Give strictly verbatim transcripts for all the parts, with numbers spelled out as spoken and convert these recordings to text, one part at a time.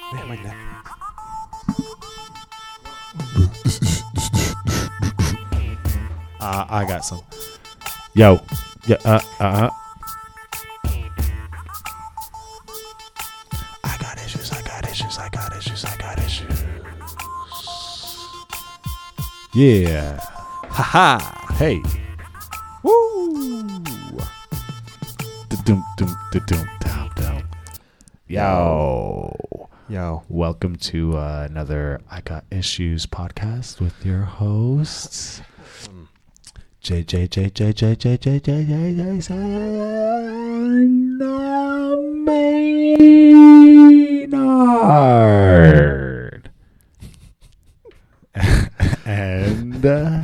Man, my neck. Uh, I got some. Yo. Yeah. Uh. Uh. I got issues. I got issues. I got issues. I got issues. Yeah. Haha. Hey. Woo. Da-dum, dum, da-dum, dum, dum. Yo. Yo. Welcome to uh, another I Got Issues podcast with your hosts. J J J J J J J J J J Maynard and uh,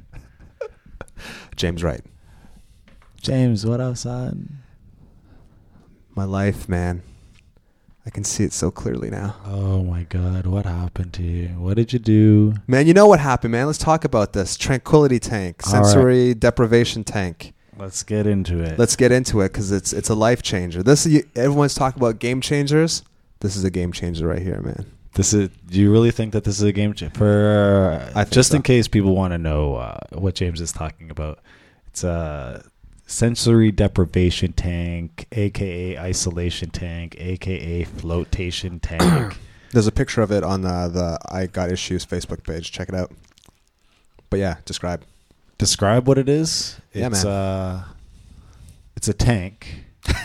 James Wright. James. What up, son? My life, man. I can see it so clearly now. Oh my God, what happened to you? What did you do? Man, you know what happened, man. Let's talk about this. Tranquility tank. All right. Sensory deprivation tank. Let's get into it. Let's get into it because it's it's a life changer. This is, everyone's talking about game changers. This is a game changer right here, man. This is. Do you really think that this is a game changer? For I think just so. in case people want to know uh, what James is talking about, it's a sensory deprivation tank, aka isolation tank, aka flotation tank. There's a picture of it on the, the I Got Issues Facebook page. Check it out. But yeah, describe. Describe what it is. Yeah, it's man. Uh, it's a tank.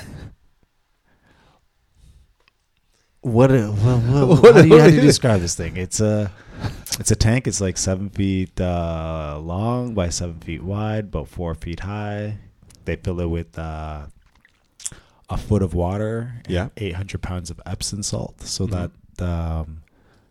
What? A, what, what, What- how do you, what how do you is it? describe this thing? It's a, it's a tank. It's like seven feet uh, long by seven feet wide, about four feet high. They fill it with uh, a foot of water, and Yeah. eight hundred pounds of Epsom salt, so Mhm. that um,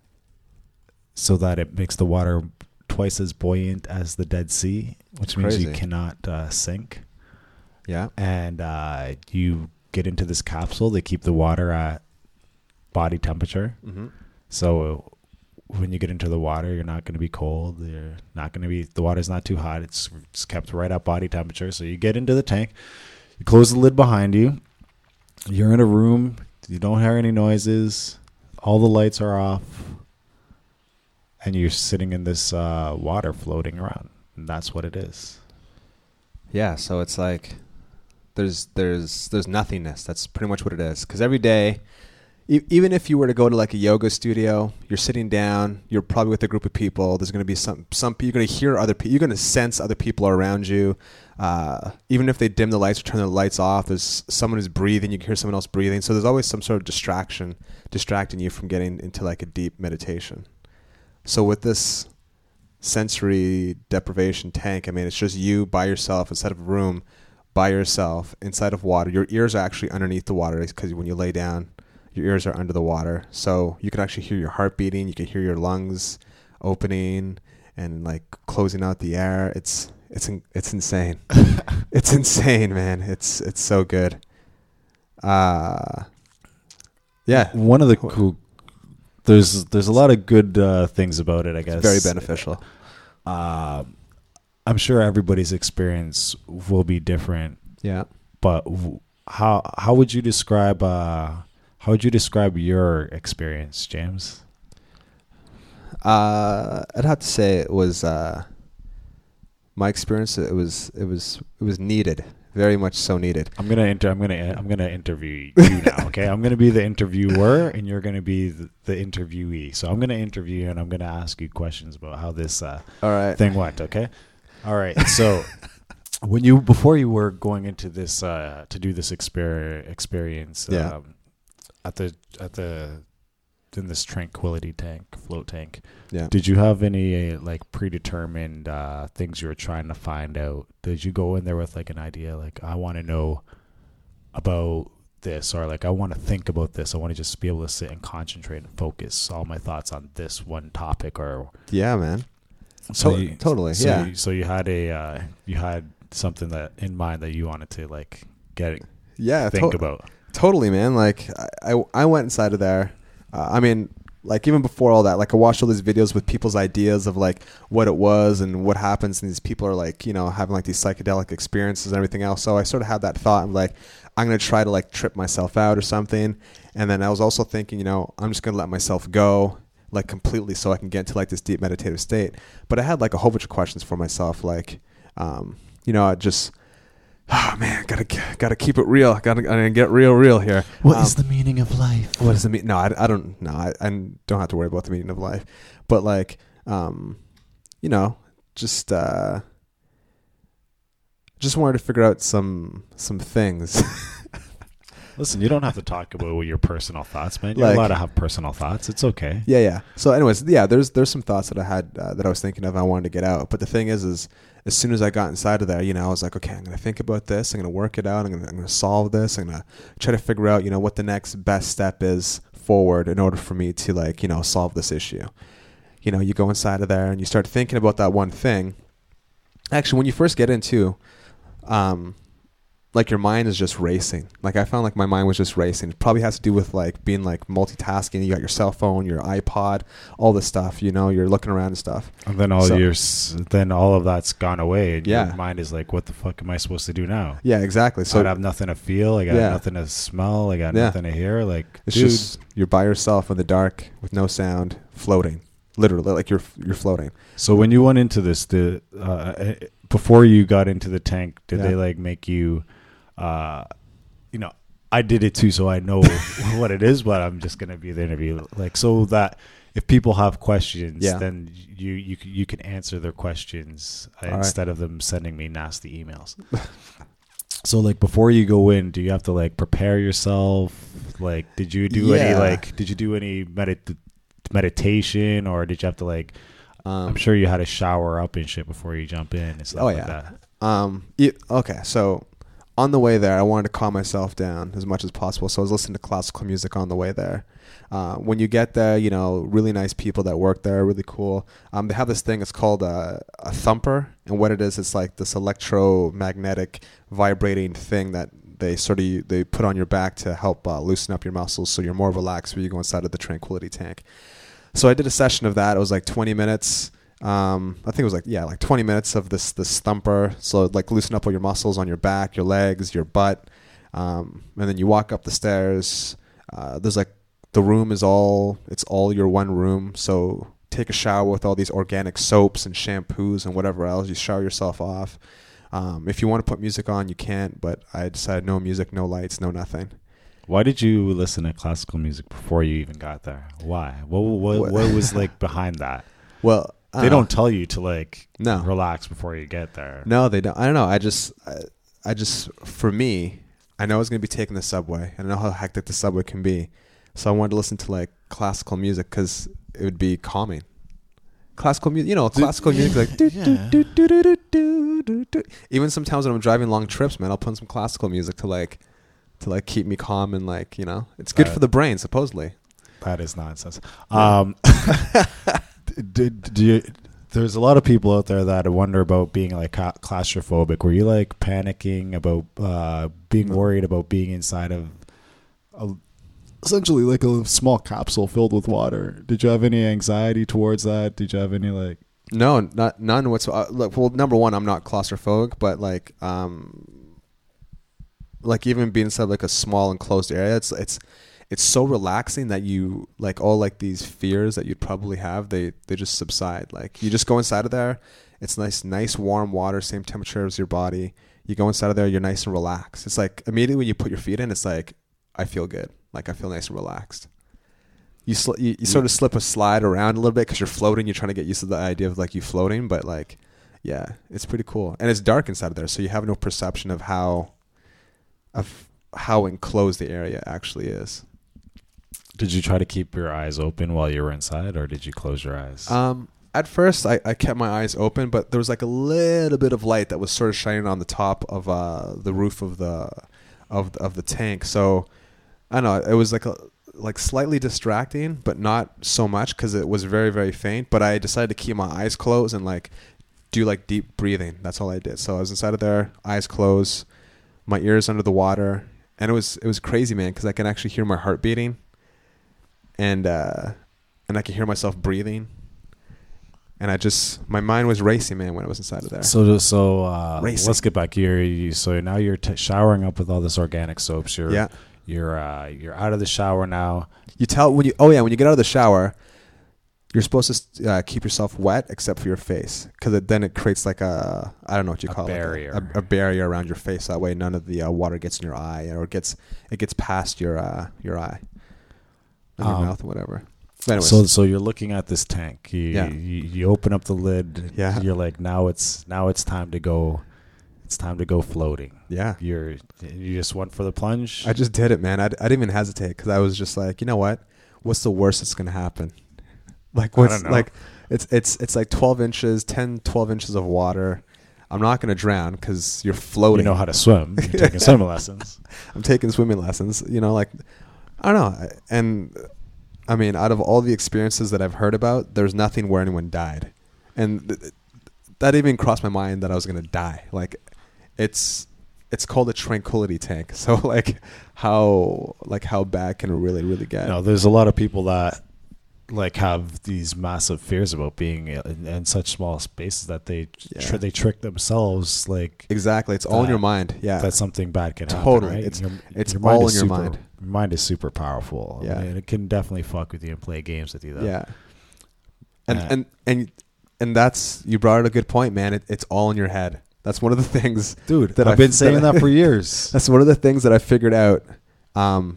so that it makes the water twice as buoyant as the Dead Sea, which means you Crazy. cannot uh, sink. Yeah. And uh, you get into this capsule. They keep the water at body temperature. Mm-hmm. So when you get into the water, you're not going to be cold. You're not going to be, the water's not too hot. It's, it's kept right at body temperature. So you get into the tank, you close the lid behind you. You're in a room. You don't hear any noises. All the lights are off. And you're sitting in this uh, water floating around. And that's what it is. Yeah, so it's like there's there's there's nothingness. That's pretty much what it is. Because every day, e- even if you were to go to like a yoga studio, you're sitting down. You're probably with a group of people. There's going to be some some. You're going to hear other people. You're going to sense other people around you. Uh, even if they dim the lights or turn the lights off, there's someone who's breathing. You can hear someone else breathing. So there's always some sort of distraction, distracting you from getting into like a deep meditation. So with this sensory deprivation tank, I mean, it's just you by yourself inside of a room by yourself inside of water. Your ears are actually underneath the water because when you lay down, your ears are under the water. So you can actually hear your heart beating. You can hear your lungs opening and like closing out the air. It's it's in, it's insane. It's insane, man. It's it's so good. Uh yeah, One of the cool, there's there's a lot of good uh, things about it, I guess. very beneficial. Um, I'm sure everybody's experience will be different, Yeah. but w- how how would you describe uh, how would you describe your experience, James? Uh, I'd have to say it was uh, my experience. It was it was it was needed, very much so needed. I'm gonna inter- I'm gonna I'm gonna interview you now. Okay, I'm gonna be the interviewer, and you're gonna be the, the interviewee. So I'm gonna interview you, and I'm gonna ask you questions about how this uh, All right. thing went. Okay, all right. So when you before you were going into this uh, to do this exper- experience, Yeah. um, at the at the in this tranquility tank, float tank. Yeah. Did you have any uh, like predetermined uh, things you were trying to find out? Did you go in there with like an idea, like I want to know about this, or like I want to think about this? I want to just be able to sit and concentrate and focus all my thoughts on this one topic, or Yeah, man. so To- you, totally, So yeah. you, so you had a uh, you had something that in mind that you wanted to like get Yeah. think to- about. Totally, man. Like I, I, I went inside of there. Uh, I mean, like even before all that, like I watched all these videos with people's ideas of like what it was and what happens, and these people are like, you know, having like these psychedelic experiences and everything else. So I sort of had that thought. I'm like, I'm gonna try to like trip myself out or something. And then I was also thinking, you know, I'm just gonna let myself go like completely so I can get into like this deep meditative state. But I had like a whole bunch of questions for myself, like, um, you know, I just. Oh man, gotta gotta keep it real. Gotta, gotta get real, real here. What um, is the meaning of life? What does it mean? No, I, I don't. No, I, I don't have to worry about the meaning of life. But like, um, you know, just uh, just wanted to figure out some some things. Listen, you don't have to talk about your personal thoughts, man. You're Like- allowed to have personal thoughts. It's okay. Yeah, yeah. So, anyways, yeah, there's there's some thoughts that I had uh, that I was thinking of. And I wanted to get out, but the thing is, is as soon as I got inside of there, you know, I was like, okay, I'm gonna think about this. I'm gonna work it out. I'm gonna I'm gonna solve this. I'm gonna try to figure out, you know, what the next best step is forward in order for me to like, you know, solve this issue. You know, you go inside of there and you start thinking about that one thing. Actually, when you first get into, um, like your mind is just racing. Like I found like my mind was just racing. It probably has to do with like being like multitasking. You got your cell phone, your iPod, all this stuff, you know, you're looking around and stuff. And then all So- your, s- then all of that's gone away. And Yeah. Your mind is like, what the fuck am I supposed to do now? Yeah, exactly. So I So have nothing to feel. I got Yeah. nothing to smell. I got Yeah. nothing to hear. Like, it's dude, just, you're by yourself in the dark with no sound, floating. Literally, like you're you're floating. so when you went into this, the uh, before you got into the tank, did Yeah. they like make you, uh, you know, I did it too, so I know what it is, but I'm just gonna be the interview, like, so that if people have questions, Yeah. then you you c- you can answer their questions uh, All right. instead of them sending me nasty emails. So like before you go in, do you have to like prepare yourself? Like, did you do any Yeah. like did you do any medit- meditation, or did you have to like? Um, I'm sure you had to shower up and shit before you jump in and stuff Oh, like yeah. that. Um. e- okay. So, on the way there, I wanted to calm myself down as much as possible. So I was listening to classical music on the way there. Uh, when you get there, you know, really nice people that work there, really cool. Um, they have this thing. It's called a, a thumper, and what it is, it's like this electromagnetic vibrating thing that they sort of they put on your back to help uh, loosen up your muscles, so you're more relaxed when you go inside of the Tranquility tank. So I did a session of that. It was like twenty minutes. Um, I think it was like, yeah, like twenty minutes of this, this thumper. So like loosen up all your muscles on your back, your legs, your butt. Um, and then you walk up the stairs. Uh, there's like, the room is all, it's all your one room. So take a shower with all these organic soaps and shampoos and whatever else. You shower yourself off. Um, if you want to put music on, you can't, but I decided no music, no lights, no nothing. Why did you listen to classical music before you even got there? Why? What what, What- what was like behind that? Well, I They know. don't tell you to like No. relax before you get there. No, they don't. I don't know. I just, I, I just, for me, I know I was going to be taking the subway. I know how hectic the subway can be. So I wanted to listen to like classical music because it would be calming. Classical music, you know, classical music like do, do, Yeah. do, do, do, do, do, do. Even sometimes when I'm driving long trips, man, I'll put on some classical music to like, to like keep me calm and like, you know, it's good Right. for the brain supposedly. That is nonsense. Yeah. Um, do, do you, there's a lot of people out there that wonder about being like ca- claustrophobic. Were you like panicking about uh, being No. worried about being inside of a, essentially like a small capsule filled with water? Did you have any anxiety towards that? Did you have any like? No, not none whatsoever. Look, well, number one, I'm not claustrophobic, but like, um, like even being inside like a small enclosed area, it's it's it's so relaxing that you like all like these fears that you'd probably have, they they just subside. Like you just go inside of there, it's nice, nice warm water, same temperature as your body. You go inside of there, you're nice and relaxed. It's like immediately when you put your feet in, it's like I feel good, like I feel nice and relaxed. You, sl- you you sort of slip a slide around a little bit because you're floating. You're trying to get used to the idea of like you floating, but like, yeah, it's pretty cool. And it's dark inside of there, so you have no perception of how, of how enclosed the area actually is. Did you try to keep your eyes open while you were inside, or did you close your eyes? Um, at first, I, I kept my eyes open, but there was like a little bit of light that was sort of shining on the top of uh the roof of the of of the tank. So I don't know, it was like a like slightly distracting, but not so much because it was very very faint. But I decided to keep my eyes closed and like do like deep breathing. That's all I did. So I was inside of there, eyes closed, my ears under the water, and it was it was crazy, man, because I can actually hear my heart beating. And uh, and I could hear myself breathing. And I just, my mind was racing, man, when I was inside of there. So, so uh, Racing. let's get back here. You, so now you're t- showering up with all this organic soaps. You're, Yeah. You're, uh, you're out of the shower now. You tell when you, oh yeah, when you get out of the shower, you're supposed to uh, keep yourself wet except for your face, because it, then it creates like a, I don't know what you A call barrier. it, a, a barrier around your face. That way, none of the uh, water gets in your eye, or it gets it gets past your uh, your eye, and your Um, mouth, or whatever. Anyways, So, so you're looking at this tank. You, Yeah. you, you open up the lid. Yeah. You're like, now it's now it's time to go. It's time to go floating. yeah, You're you just went for the plunge. I just did it, man. I, I didn't even hesitate, because I was just like, you know what? What's the worst that's gonna happen? Like I what's don't know. like it's it's it's like twelve inches, ten, twelve inches of water. I'm not gonna drown because you're floating. you know how to swim. You're taking swimming lessons. I'm taking swimming lessons. You know, like I don't know. And I mean, out of all the experiences that I've heard about, there's nothing where anyone died, and th- that even crossed my mind that I was gonna die. Like it's it's called a tranquility tank. So like how like how bad can it really really get? No, there's a lot of people that like have these massive fears about being in, in such small spaces that they Yeah. tr- they trick themselves like Exactly. It's all in that- your mind. Yeah. that something bad can happen. Totally. Right? It's- Your- it's your mind all is in your super- mind. Your mind is super powerful. Yeah. I mean, it can definitely fuck with you and play games with you. Though. Yeah. And Uh, and and and that's, you brought out a good point, man. It, it's all in your head. That's one of the things, dude. that I've I- been saying that I- that for years. that's one of the things that I figured out, um,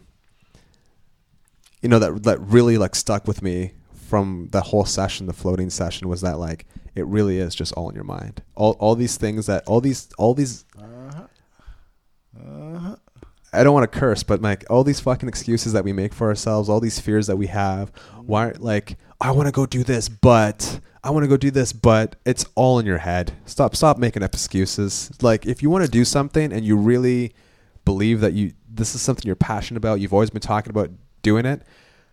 you know, that that really like stuck with me from the whole session, the floating session, was that like it really is just all in your mind. All all these things that all these all these Uh-huh. Uh-huh. I don't want to curse, but like all these fucking excuses that we make for ourselves, all these fears that we have. Why, like, I want to go do this, but I want to go do this, but it's all in your head. Stop, stop making up excuses. Like, if you want to do something and you really believe that you, this is something you're passionate about, you've always been talking about doing it,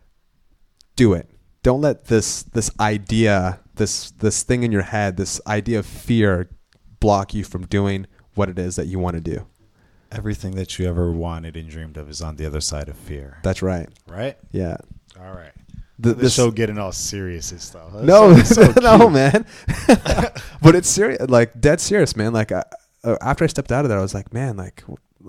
do it. Don't let this, this idea, this, this thing in your head, this idea of fear block you from doing what it is that you want to do. Everything that you ever wanted and dreamed of is on the other side of fear. That's right. Right? Yeah. All right. The, This show getting all serious and stuff. That's No, so- so no, cute. man. But it's serious, like dead serious, man. Like I, uh, after I stepped out of there, I was like, man, like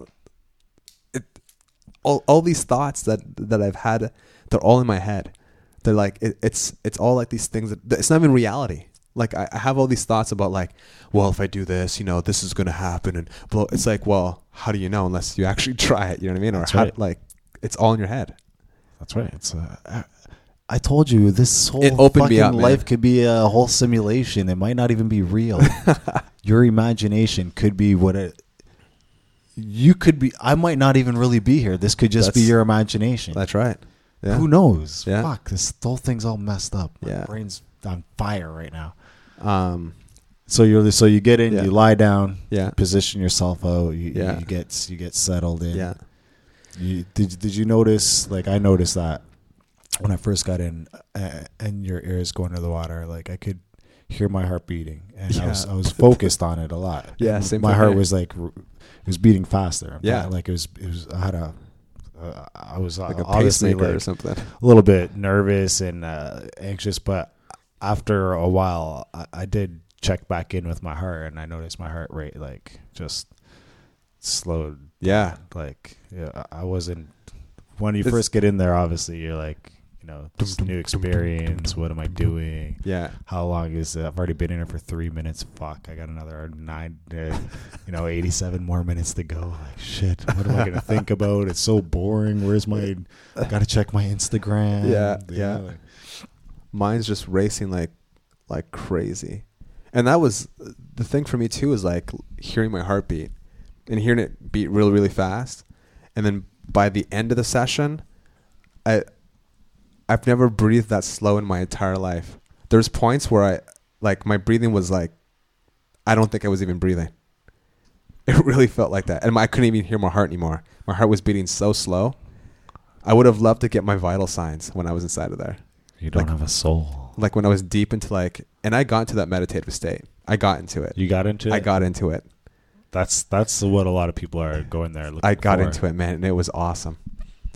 it, all all these thoughts that that I've had, they're all in my head. They're like it, it's it's all like these things that it's not even reality. Like I, I have all these thoughts about like, well, if I do this, you know, this is gonna happen, and blah. It's like, well, how do you know unless you actually try it? You know what I mean? Or That's how, right. like, it's all in your head. That's right. It's uh, I told you this whole It opened me fucking up, man. life could be a whole simulation. It might not even be real. Your imagination could be what it. You could be. I might not even really be here. This could just be That's- your imagination. That's right. Yeah. Who knows? Yeah. Fuck. This whole thing's all messed up. My Yeah. brain's on fire right now. Um. So you're so you get in, Yeah. you lie down, Yeah. position yourself out, you, Yeah. you get you get settled in. Yeah. You, did did you notice? Like I noticed that when I first got in, uh, and your ears going to the water, like I could hear my heart beating, and I was Yeah. I was focused on it a lot. Yeah, And same my for heart me. was like r- it was beating faster. Yeah. like it was it was I had a uh, I was Like a obviously pacemaker like or something. a little bit nervous and uh, anxious, but after a while, I, I did check back in with my heart, and I noticed my heart rate like just slowed. Yeah. Like yeah, I I wasn't. When you It's- first get in there, obviously you're like, you know, this is a new experience. What am I doing? Yeah. How long is it? I've already been in it for three minutes. Fuck, I got another nine, uh, you know, eighty-seven more minutes to go. Like, shit, what am I going to think about? It's so boring. Where's my, I got to check my Instagram. Yeah, You yeah. know, like- Mine's just racing like like crazy. And that was the thing for me too, is like hearing my heartbeat and hearing it beat really, really fast. And then by the end of the session, I I've never breathed that slow in my entire life. There's points where I like my breathing was like I don't think I was even breathing. It really felt like that. And I couldn't even hear my heart anymore. My heart was beating so slow. I would have loved to get my vital signs when I was inside of there. You don't Like- have a soul. Like when I was deep into like, and I got into that meditative state. I got into it. You got into it? I got into it. That's that's what a lot of people are going there looking I got for. into it, man, and it was awesome.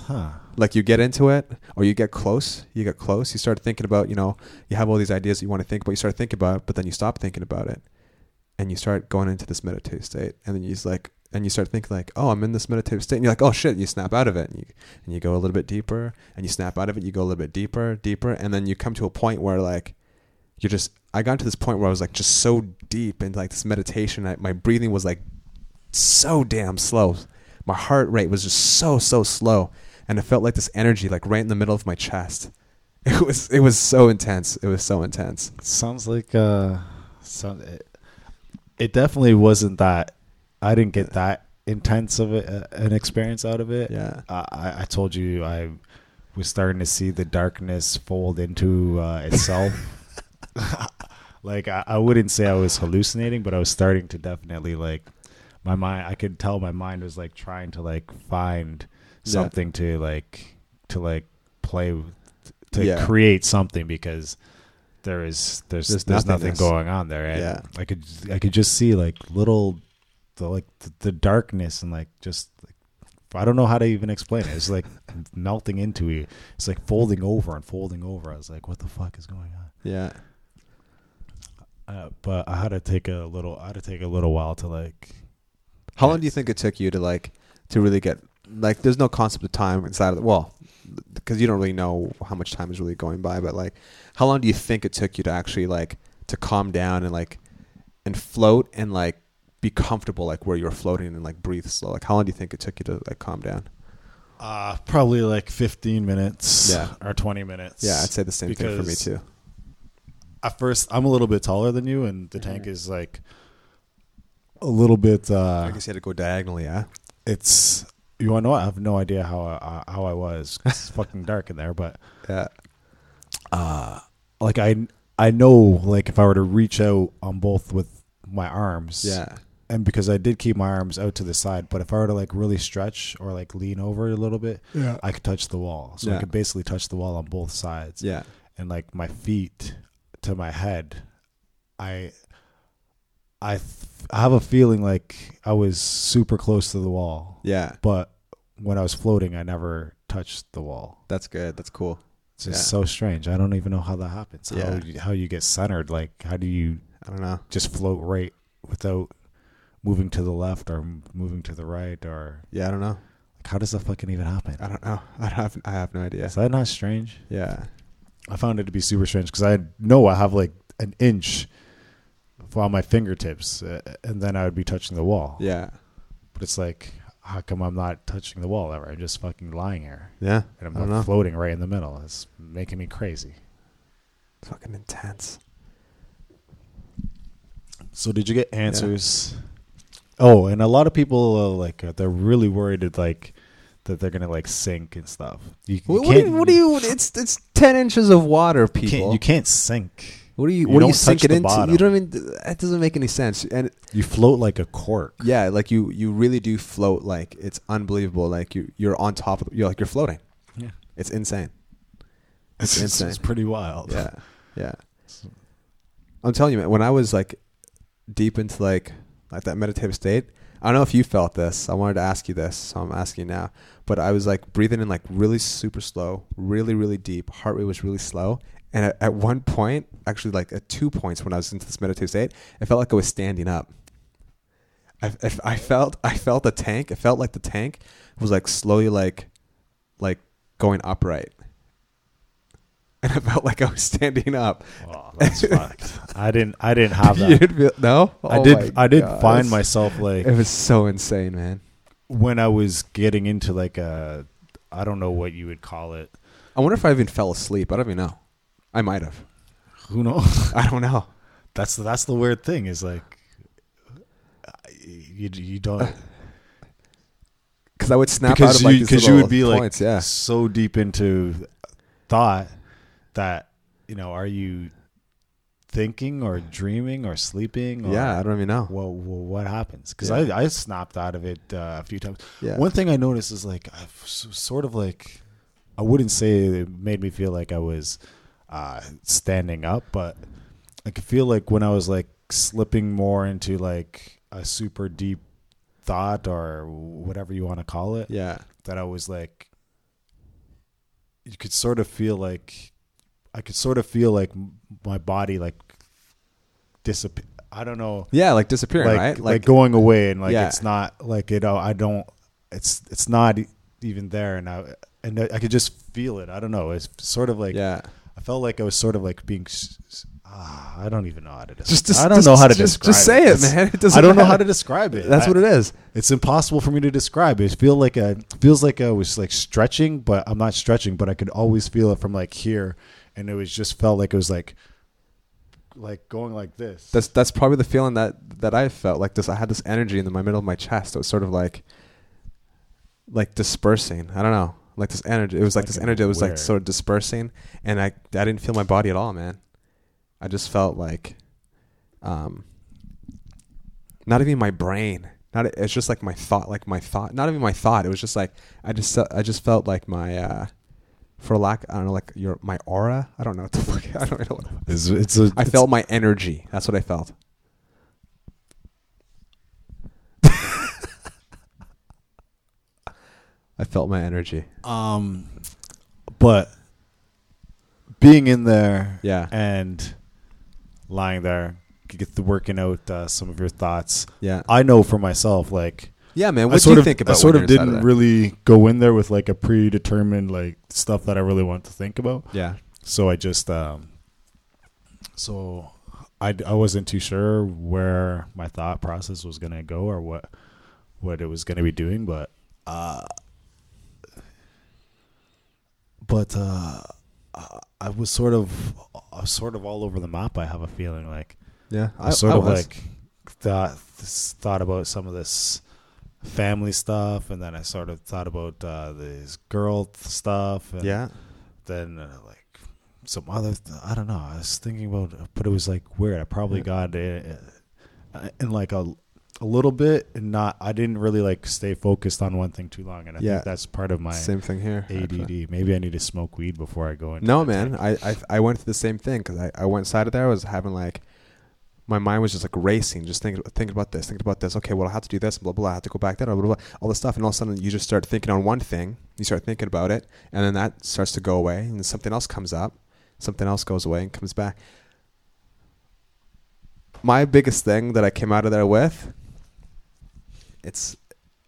Huh. Like you get into it, or you get close. You get close. You start thinking about, you know, you have all these ideas that you want to think about. You start thinking about it, but then you stop thinking about it, and you start going into this meditative state. And then you just like, and you start thinking like, oh, I'm in this meditative state. And you're like, oh shit. You snap out of it, and you and you go a little bit deeper, and you snap out of it. You go a little bit deeper, deeper, and then you come to a point where like, you're just. I got to this point where I was like just so deep into like this meditation. I, my breathing was like so damn slow. My heart rate was just so so slow. And it felt like this energy, like right in the middle of my chest. It was, it was so intense. It was so intense. Sounds like, uh, sound, it, it definitely wasn't that. I didn't get that intense of it, uh, an experience out of it. Yeah. Uh, I, I told you I was starting to see the darkness fold into uh, itself. Like I, I wouldn't say I was hallucinating, but I was starting to definitely like my mind. I could tell my mind was like trying to like find something yeah. to like to like play with, to yeah. create something, because there is there's there's, there's nothing going on there, and yeah. I could I could just see like little the like the, the darkness, and like just like, I don't know how to even explain it. It's like melting into you. It's like folding over and folding over. I was like, what the fuck is going on? Yeah. Uh, but I had to take a little. I had to take a little while to like. How long do you think it took you to like to really get like? There's no concept of time inside of the, well, because you don't really know how much time is really going by. But like, how long do you think it took you to actually like to calm down and like and float and like be comfortable like where you're floating and like breathe slow? Like, how long do you think it took you to like calm down? Uh probably like fifteen minutes. Yeah. Or twenty minutes. Yeah, I'd say the same thing for me too. At first, I'm a little bit taller than you, and the tank is like a little bit. Uh, I guess you had to go diagonally, yeah. It's you want to know? I have no idea how I, how I was. It's fucking dark in there, but yeah. Uh, like I I know like if I were to reach out on both with my arms, yeah, and because I did keep my arms out to the side, but if I were to like really stretch or like lean over a little bit, yeah, I could touch the wall. So yeah. I could basically touch the wall on both sides. Yeah, and like my feet to my head, I I, th- I have a feeling like I was super close to the wall. Yeah, but when I was floating, I never touched the wall. That's good. That's cool. It's just yeah. so strange. I don't even know how that happens. Yeah. How you, how you get centered? Like how do you? I don't know. Just float right without moving to the left or moving to the right or yeah. I don't know. Like how does that fucking even happen? I don't know. I have I have no idea. Is that not strange? Yeah. I found it to be super strange because I know I have like an inch on my fingertips, uh, and then I would be touching the wall. Yeah. But it's like, how come I'm not touching the wall ever? I'm just fucking lying here. Yeah. And I'm I don't not know. floating right in the middle. It's making me crazy. It's fucking intense. So did you get answers? Yeah. Oh, and a lot of people uh, like uh, they're really worried that like that they're gonna like sink and stuff. You, you what, what, do you, what do you? It's it's ten inches of water, people. You can't, you can't sink. What do you? you what do you don't sink touch it the into? bottom. You don't even. That doesn't make any sense. And you float like a cork. Yeah, like you, you really do float. Like it's unbelievable. Like you, you're on top of. You're like you're floating. Yeah, it's insane. It's, It's insane. It's pretty wild. Yeah, yeah. I'm telling you, man. When I was like deep into like like that meditative state, I don't know if you felt this. I wanted to ask you this, so I'm asking you now. But I was like breathing in like really super slow, really really deep. Heart rate was really slow. And at, at one point, actually like at two points when I was into this meditative state, it felt like I was standing up. I, I, I felt I felt the tank. It felt like the tank was like slowly like like going upright. And I felt like I was standing up. Wow, that's fucked. I didn't. I didn't have that. You didn't feel, no, oh I did. I did God. find myself like it was so insane, man. When I was getting into like a, I don't know what you would call it. I wonder if I even fell asleep. I don't even know. I might have. Who knows? I don't know. That's that's the weird thing is like, you you don't. Because I would snap because out of like you, these because little you would be points, like yeah. so deep into thought that you know, are you thinking or dreaming or sleeping? Or yeah, I don't even know. Well, well what happens? Because yeah. I I snapped out of it uh, a few times. Yeah. One thing I noticed is like I've sort of like I wouldn't say it made me feel like I was uh, standing up, but I could feel like when I was like slipping more into like a super deep thought or whatever you want to call it. Yeah. That I was like you could sort of feel like I could sort of feel like my body like disappear. I don't know. Yeah, like disappearing, like, right? Like, like going away, and like yeah. it's not like you know. I don't. It's it's not even there, and I and I could just feel it. I don't know. It's sort of like yeah. I felt like I was sort of like being. Ah, I don't even know how to describe. Just, just, I don't just, know how to just, describe. Just say it, it man. It I don't know matter. how to describe it. That's I, what it is. It's impossible for me to describe it. It feel like a feels like I was like stretching, but I'm not stretching. But I could always feel it from like here, and it was just felt like it was like. Like going like this. That's that's probably the feeling that that I felt like this. I had this energy in my middle of my chest. It was sort of like, like dispersing. I don't know, like this energy. It was like, like this energy that was like sort of dispersing, and I I didn't feel my body at all, man. I just felt like, um, not even my brain. Not it's just like my thought, like my thought. Not even my thought. It was just like I just I just felt like my. Uh, For lack, I don't know, like your my aura. I don't know what the fuck. I don't know. What it's, it's a, I it's felt my energy. That's what I felt. I felt my energy. Um, but being in there, yeah, and lying there, get the working out uh, some of your thoughts. Yeah, I know for myself, like. Yeah, man. I What do sort you of, think about? I sort when of you're inside didn't of really go in there with like a predetermined like stuff that I really want to think about. Yeah. So I just, um, so I, I wasn't too sure where my thought process was gonna go or what what it was gonna be doing, but uh, but uh, I was sort of I was sort of all over the map. I have a feeling like Yeah, I, I sort I of was. like thought thought about some of this family stuff, and then I sort of thought about uh, this girl stuff. And Yeah. Then uh, like some other, th- I don't know. I was thinking about, but it was like weird. I probably Yeah. got it uh, in like a a little bit, and not. I didn't really like stay focused on one thing too long, and I Yeah. think that's part of my Same thing here. A D D. actually. Maybe I need to smoke weed before I go in. No, man. I, I I went through the same thing because I, I went inside of there. I was having like, my mind was just like racing, just thinking thinking about this, thinking about this. Okay, well I have to do this, blah blah blah. I have to go back there, blah blah blah. All this stuff, and all of a sudden you just start thinking on one thing. You start thinking about it, and then that starts to go away, and then something else comes up, something else goes away and comes back. My biggest thing that I came out of there with, it's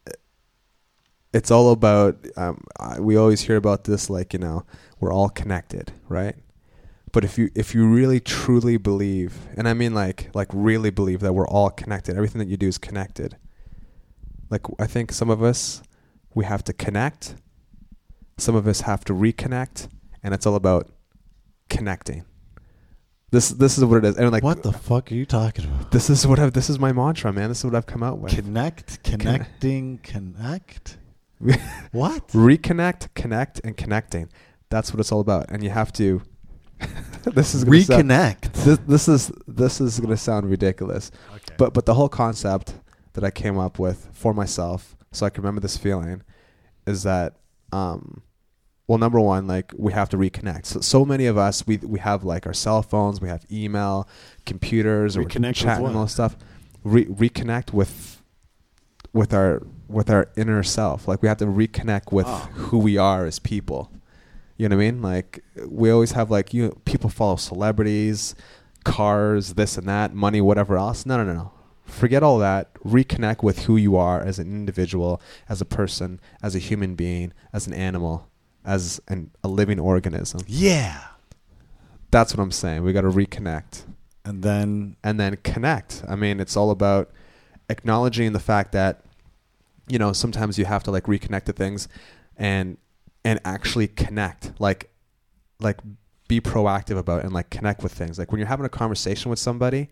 it's all about. Um, I, we always hear about this, like you know, we're all connected, right? But if you if you really truly believe, and I mean like like really believe that we're all connected, everything that you do is connected. Like I think some of us, we have to connect. Some of us have to reconnect, and it's all about connecting. This this is what it is. And like, what the fuck are you talking about? This is what I've, this is my mantra, man. This is what I've come out with. Connect, connecting, connect. What? Reconnect, connect, and connecting. That's what it's all about. And you have to. This is gonna reconnect. Sound, this, this is this is gonna sound ridiculous, Okay. but but the whole concept that I came up with for myself, so I can remember this feeling, is that um, well, number one, like we have to reconnect. So so many of us, we we have like our cell phones, we have email, computers, or Reconnect with chatting what? and all this stuff. Re- reconnect with with our with our inner self. Like we have to reconnect with Oh. who we are as people. You know what I mean? Like we always have like, you know, people follow celebrities, cars, this and that, money, whatever else. No, no, no, no. Forget all that. Reconnect with who you are as an individual, as a person, as a human being, as an animal, as an, a living organism. Yeah. That's what I'm saying. We got to reconnect. And then And then connect. I mean, it's all about acknowledging the fact that, you know, sometimes you have to like reconnect to things and and actually connect, like, like be proactive about it and like connect with things. Like when you're having a conversation with somebody,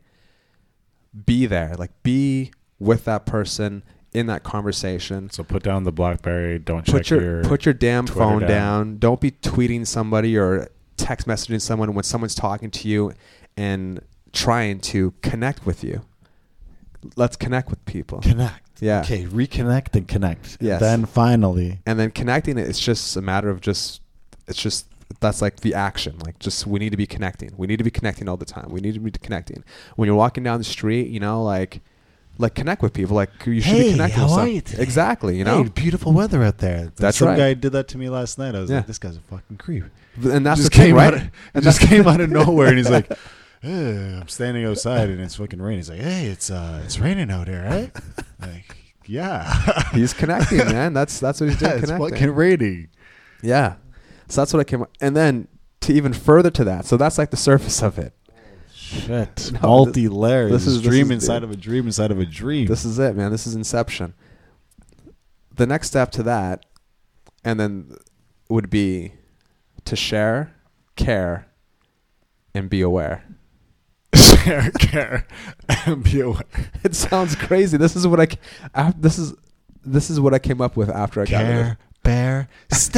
be there, like be with that person in that conversation. so put down the BlackBerry. Don't Put check your, your put your damn Twitter phone down. down. Don't be tweeting somebody or text messaging someone when someone's talking to you and trying to connect with you. Let's connect with people. connect. Yeah. Okay, reconnect and connect. Yes. Then finally, And then connecting, it's just a matter of just, it's just, that's like the action. Like just, we need to be connecting. We need to be connecting all the time. We need to be connecting. When you're walking down the street, you know, like like connect with people. Like you should Hey, be connecting how with are some- you today? Exactly, you know. Hey, beautiful weather out there. That's Some right. guy did that to me last night. I was Yeah. like, this guy's a fucking creep. And that's just the thing, came right? out of, And it just that's- came out of nowhere, and he's like, eh, I'm standing outside and it's fucking raining. He's like, hey, it's uh, it's raining out here, right? Like, yeah. He's connecting, man. That's that's what he's doing. Yeah, it's connecting. fucking raining. Yeah. So that's what I came. And then to even further to that, so that's like the surface of it. Shit. No, Multi layers. this This is- is this dream is inside the- of a dream inside of a dream. This is it, man. This is Inception. The next step to that, and then would be to share, care, and be aware. Share, care, and be aware. It sounds crazy. This is what I. I this is this is what I came up with after I got rid of Care, bear,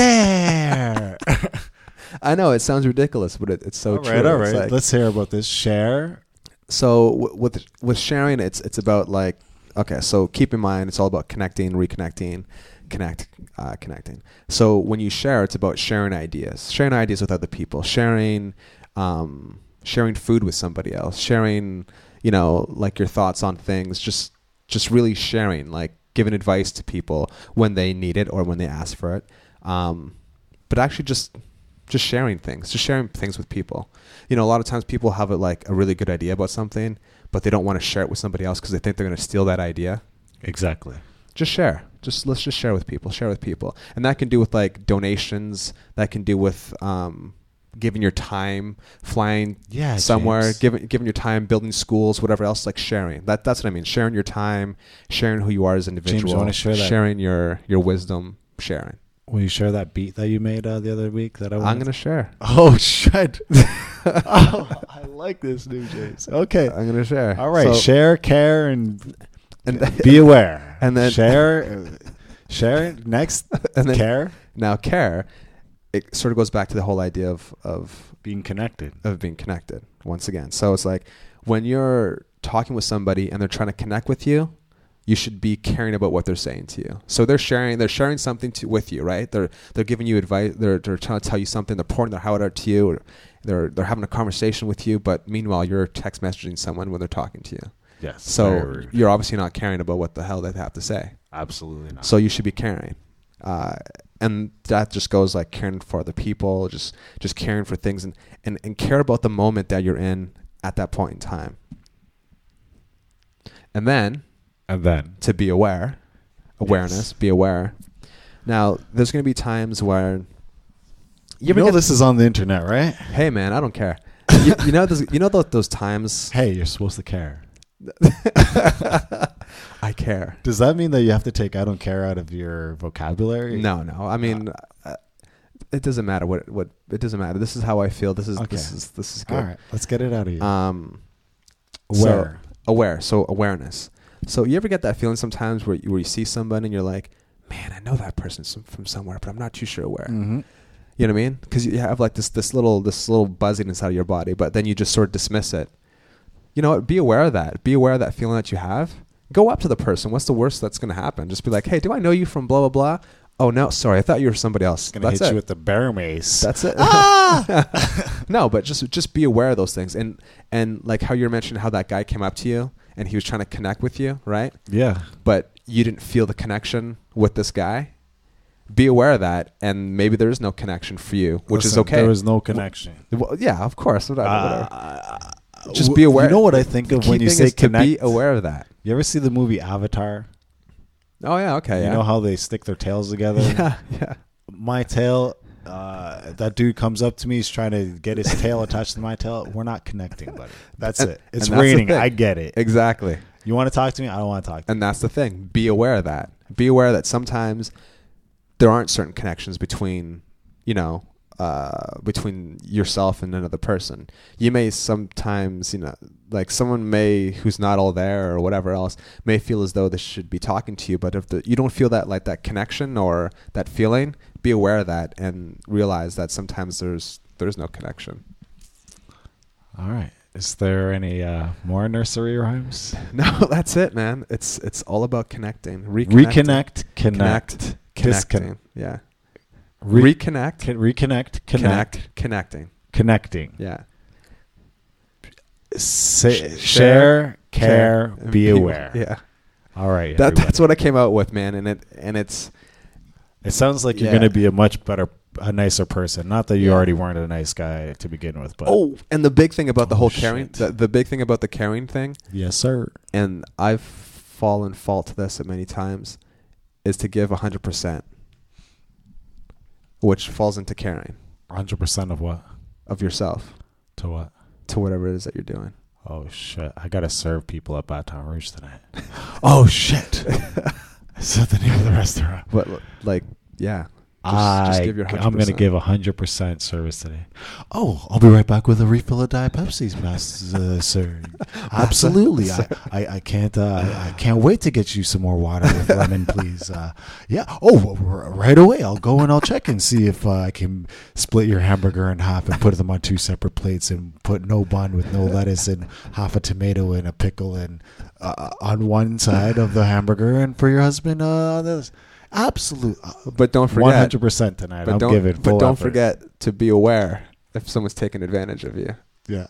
stare. it. I know it sounds ridiculous, but it, it's so all true. right, all It's right. like- Let's hear about this. Share. so w- with with sharing, it's it's about like okay. So keep in mind, it's all about connecting, reconnecting, connect, uh, connecting. So when you share, it's about sharing ideas, sharing ideas with other people, sharing, um, sharing food with somebody else, sharing, you know, like your thoughts on things. Just just really sharing, like giving advice to people when they need it or when they ask for it. Um, but actually just just sharing things, just sharing things with people. You know, a lot of times people have a, like a really good idea about something, but they don't want to share it with somebody else because they think they're going to steal that idea. Exactly. Just share. Just let's just share with people. Share with people, and that can do with like donations. That can do with um, giving your time, flying Yeah, somewhere, James. giving giving your time, building schools, whatever else. Like sharing. That that's what I mean. Sharing your time, sharing who you are as an individual, James, you wanna share that? sharing your your wisdom, sharing. Will you share that beat that you made uh, the other week? That I I'm wanted gonna share. Oh shit! Oh, I like this new James. Okay, I'm gonna share. all right. So- share, care, and and be aware. And then- share, uh, share. Next, and then care, now care. It sort of goes back to the whole idea of of being connected. of being connected once again. So it's like when you're talking with somebody and they're trying to connect with you, you should be caring about what they're saying to you. So they're sharing, they're sharing something to, with you, right? They're they're giving you advice. They're they're trying to tell you something. They're pouring their heart out to you. Or they're they're having a conversation with you. But meanwhile, you're text messaging someone when they're talking to you. Yes. So very rude. you're obviously not caring about what the hell they have to say. Absolutely not. So you should be caring. Uh, and that just goes like caring for other people, just just caring for things, and, and, and care about the moment that you're in at that point in time. And then and then to be aware, awareness, Yes. be aware. Now, there's going to be times where you you ever know get, this is on the internet, right? hey man, I don't care. you, you know, those, you know those, those times Hey, you're supposed to care. I care. Does that mean that you have to take "I don't care" out of your vocabulary? No, no. I mean, uh, it doesn't matter what what it doesn't matter. This is how I feel. This is Okay. this is this is good. All right, let's get it out of you. Um, Aware. So, aware. So awareness. So you ever get that feeling sometimes where you, where you see somebody and you're like, man, I know that person some- from somewhere, but I'm not too sure where. Mm-hmm. You know what I mean? Because you have like this this little this little buzzing inside of your body, but then you just sort of dismiss it. You know what? Be aware of that. Be aware of that feeling that you have. Go up to the person. What's the worst that's going to happen? Just be like, hey, do I know you from blah, blah, blah? Oh, no, sorry. I thought you were somebody else. Gonna That's hit it. you with the bear mace. That's it. No, but just just be aware of those things. And, and like how you mentioned how that guy came up to you and he was trying to connect with you, right? yeah. But you didn't feel the connection with this guy. Be aware of that, and maybe there is no connection for you, which is Listen, okay. There was no connection. Well, yeah, of course. Whatever, whatever. Uh, Just w- be aware. You know what I think The of key when you thing say is to connect? be aware of that. You ever see the movie Avatar? Oh yeah, okay. You Yeah. know how they stick their tails together? yeah, yeah. My tail, uh, that dude comes up to me, he's trying to get his tail attached to my tail. We're not connecting, buddy. That's And- it. It's and that's the raining. thing. I get it. Exactly. You want to talk to me? I don't want to talk to And that's the thing. Be aware of that. Be aware that sometimes there aren't certain connections between, you know, uh, between yourself and another person. You may sometimes, you know, like someone may who's not all there or whatever else may feel as though they should be talking to you, but if the, you don't feel that like that connection or that feeling, be aware of that and realize that sometimes there's there's no connection. you. All right. Is there any uh, more nursery rhymes? No, that's it, man. It's it's all about connecting, reconnecting, Reconnect, connect, connect, connecting. disconnect. Yeah. Re- Reconnect, Con- reconnect, connect, connect, connecting. connecting. Yeah. Say, Sh- share, care, and be aware. Yeah. All right. That everybody. that's what I came out with, man. And it and it's It sounds like you're Yeah. going to be a much better, a nicer person. Not that you Yeah. already weren't a nice guy to begin with, but oh, and the big thing about the Oh, whole carrying, shit. the, the big thing about the carrying thing, yes, sir. and I've fallen fault to this at many times, is to give one hundred percent, which falls into caring one hundred percent of what? of yourself To what? to whatever it is that you're doing. Oh, shit. I got to serve people at Baton Rouge tonight. Oh, shit. Is that the name of the restaurant? But like, yeah, just, I, just give your I'm one hundred percent. going to give one hundred percent service today. Oh, I'll be right back with a refill of Diet Pepsis, Master, uh, sir. Absolutely. I, I, I can't uh, I can't wait to get you some more water with lemon, please. Uh, yeah. Oh, r- right away. I'll go and I'll check and see if uh, I can split your hamburger in half and put them on two separate plates and put no bun with no lettuce and half a tomato and a pickle and uh, on one side of the hamburger and for your husband uh, on this. Absolute. But don't forget, one hundred percent tonight. but I'm don't, giving full but don't effort. forget to be aware if someone's taking advantage of you. Yeah.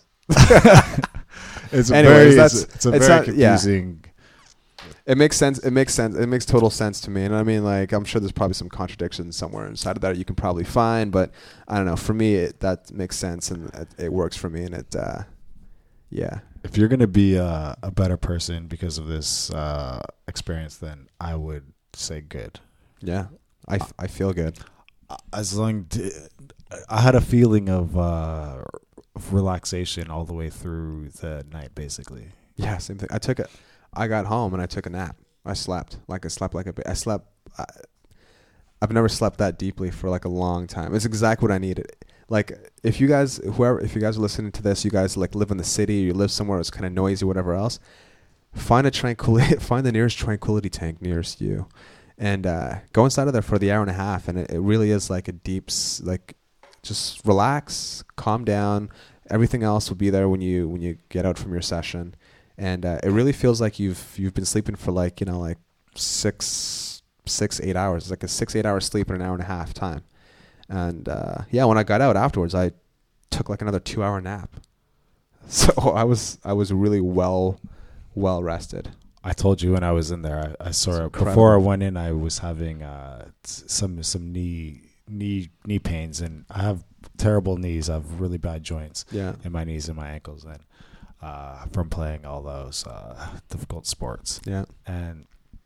It's a Anyways, very, that's- it's, it's a it's very not- yeah. confusing. It makes sense. It makes sense. It makes total sense to me. And I mean, like, I'm sure there's probably some contradictions somewhere inside of that you can probably find. But I don't know. For me, it, that makes sense and it, it works for me. And it, uh, yeah. If you're going to be a, a better person because of this uh, experience, then I would say good. Yeah. I, f- I feel good. As long d- I had a feeling of, uh, of relaxation all the way through the night, basically. Yeah. Same thing. I took a, I got home and I took a nap. I slept like I slept like a, ba- I slept. I, I've never slept that deeply for like a long time. It's exactly what I needed. Like if you guys, whoever, if you guys are listening to this, you guys like live in the city, you live somewhere that's kind of noisy, whatever else, find a tranquility, find the nearest tranquility tank nearest you, and uh, go inside of there for the hour and a half. And it, it really is like a deep, s- like just relax, calm down. Everything else will be there when you, when you get out from your session. And uh, it really feels like you've, you've been sleeping for like, you know, like six, six, eight hours. It's like a six, eight hour sleep in an hour and a half time. And uh, yeah, when I got out afterwards, I took like another two hour nap. So I was I was really well well rested. I told you when I was in there, I, I saw It's it. incredible. Before I went in, I was having uh, s- some some knee knee knee pains, and I have terrible knees. I have really bad joints Yeah. in my knees and my ankles, and uh, from playing all those uh, difficult sports. Yeah. And